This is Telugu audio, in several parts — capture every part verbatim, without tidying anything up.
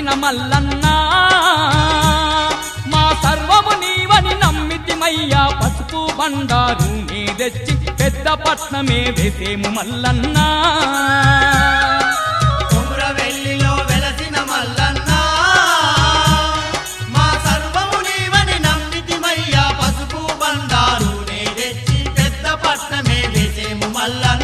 వెలసిన మల్లన్న మా సర్వము నీవని నమ్మితిమయ్యా పసుపు బండారు నే తెచ్చి పెద్ద పట్నమే వేసేము మల్లన్న కొమురవెల్లిలో వెలసిన మల్లన్న మా సర్వము నీవని నమ్మితిమయ్యా పసుపు బండారు నే తెచ్చి పెద్ద పట్నమే వేసేము మల్లన్న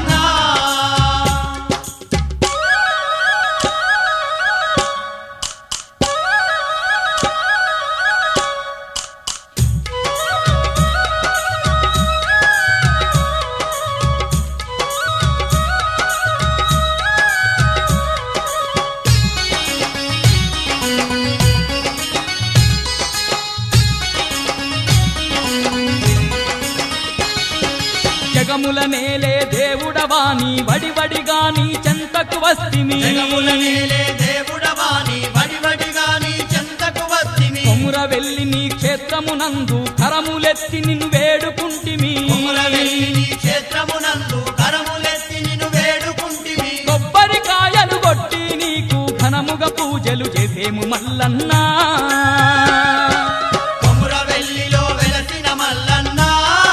జగముల నేలే దేవుడవాని వడివడిగాని చెంతకు వస్తిమి జగముల నేలే దేవుడవాని వడివడిగాని చెంతకు వస్తిమి కొమురవెల్లి నీ క్షేత్రమునందు కరములెత్తి నిన్ను వేడుకుంటిమి కొమురవెల్లి నీ క్షేత్రమునందు కరములెత్తి నిన్ను వేడుకుంటిమి కొబ్బరికాయలు కొట్టి నీకు ఘనముగ పూజలు చేసేము మల్లన్న కొమురవెల్లిలో వెలసిన మల్లన్న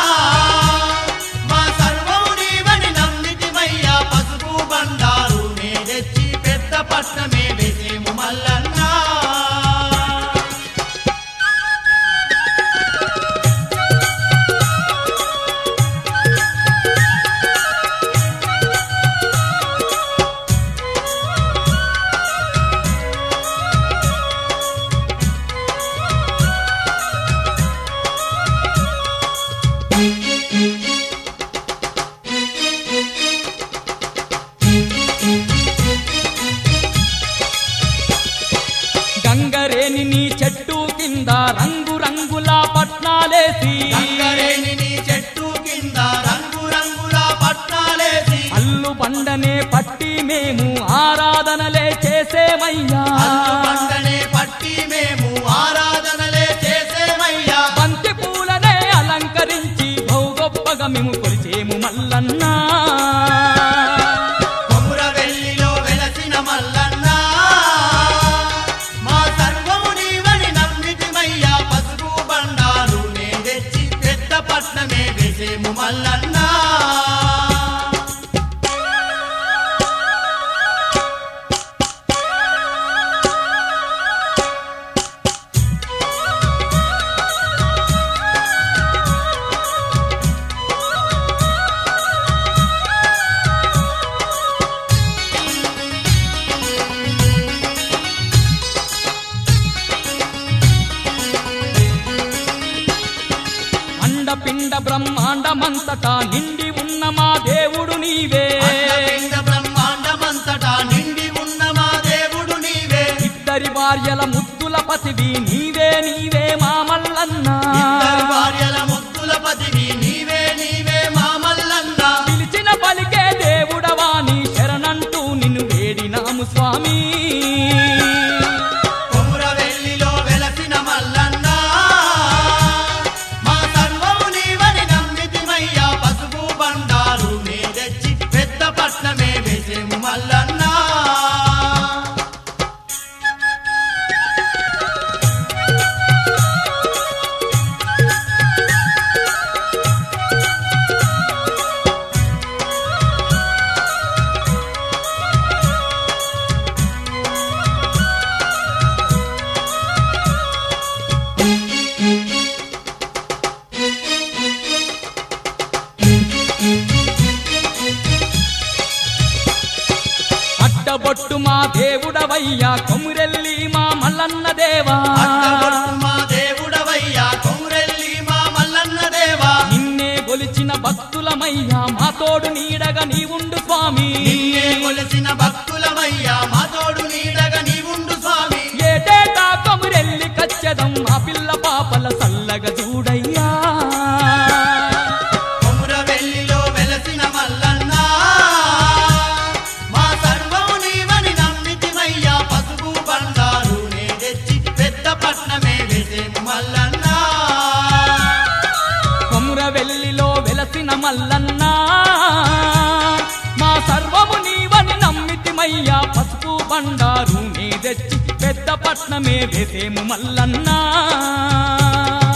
మా సర్వము నీవని నమ్మితిమయ్యా పసుపు బండారు నే తెచ్చి పెద్ద పట్నమే వేసేము మల్లన్న గంగరేని నీ చెట్టు కింద రంగు రంగుల పట్నాలేసి గంగరేని నీ చెట్టు కింద రంగు రంగుల పట్నాలేసి అల్లు బండనే పట్టి మేము ఆరాధనలే చేసేమయ్యా అల్లు బండనే పట్టి మేము ఆరాధనలే చేసేమయ్యా బంతి పూలనే అలంకరించి బహు గొప్పగా మేము కొలిచేము మల్లన్న కొమురవెల్లిలో వెలసిన మల్లన్న మా సర్వము నీవని నమ్మితిమయ్యా పసుపు బండారు నే తెచ్చి పెద్ద పట్నమే వేసేము మల్లన్న అండపిండ బ్రహ్మాండమంతటా నిండి ఉన్న మా దేవుడు నీవే అండపిండ బ్రహ్మాండమంతటా నిండి ఉన్న మా దేవుడు నీవే ఇద్దరి భార్యల ముద్దుల పతివి నీవే నీవే మా మల్లన్న ఇద్దరు భార్యల ముద్దుల పతివి నీవే నీవే మా మల్లన్న పిలిచిన పలికే దేవుడవాని శరణంటూ నిన్ను వేడినాము స్వామి కొమురవెల్లిలో వెలసిన మల్లన్న మా సర్వము నీవని నమ్మితిమయ్యా పసుపు బండారు నే తెచ్చి పెద్ద పట్నమే వేసేము మల్లన్న అడ్డబొట్టు మా దేవుడవయ్యా కొమురెల్లి మా మల్లన్న దేవా అడ్డగొట్టు మా దేవుడవయ్యా కొమురెల్లి మా మల్లన్న దేవా నిన్నే గొలిచిన భక్తులమయ్యా మా తోడు నీడగా నీవుండు స్వామి నిన్నే కొలిసిన భక్తులమయ్యా మా తోడు నీడగా నీవుండు స్వామి ఏటేటా కొమురెల్లి కచ్చదం మా పిల్ల పాపల సల్లగా చూడయ్యా కొమురవెల్లిలో వెలసిన మల్లన్న మా సర్వము నీవని నమ్మితిమయ్యా పసుపు బండారు నే తెచ్చి పెద్ద పట్నమే వేసేము మల్లన్న కొమురవెల్లిలో వెలసిన మల్లన్న మా సర్వము నీవని నమ్మితిమయ్యా పసుపు బండారు నే తెచ్చి పెద్ద పట్నమే వేసేము మల్లన్నా